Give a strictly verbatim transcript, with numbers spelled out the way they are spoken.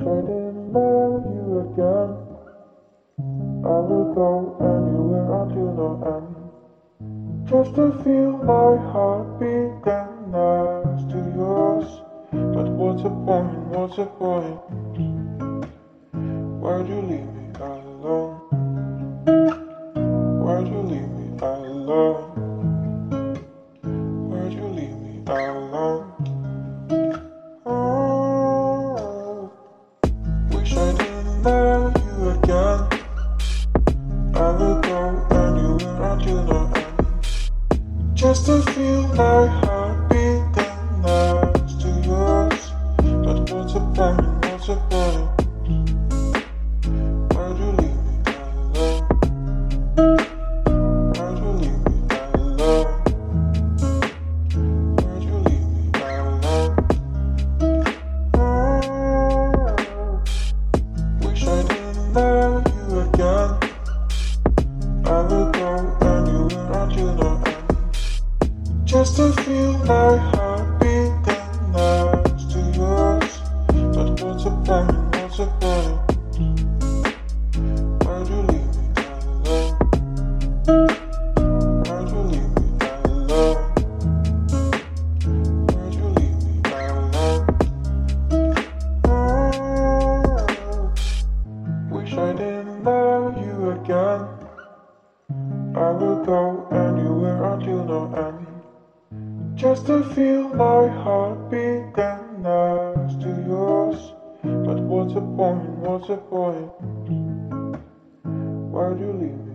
I didn't know you again, I would go anywhere until the end, just to feel my heart beating next to yours. But what's the point, what's the point? Why'd you leave me alone? Why'd you leave me alone? Why'd you leave me alone? Oh, wish I didn't know you again, I would go anywhere until the end, just to feel my heart beating next to yours. But what's the point, what's the point? Why'd you leave me alone? Why'd you leave me alone? Why'd you leave me alone? Oh, wish I didn't know you again, I would go anywhere until the end, just to feel my heart beating next to yours. But what's the point, what's the point? Why'd you leave me alone? Why'd you leave me alone? Why'd you leave me alone? Oh, wish I didn't know you again, I would go anywhere until the end, just to feel my heart beating next to yours. But what's the point, what's the point? Why'd you leave me?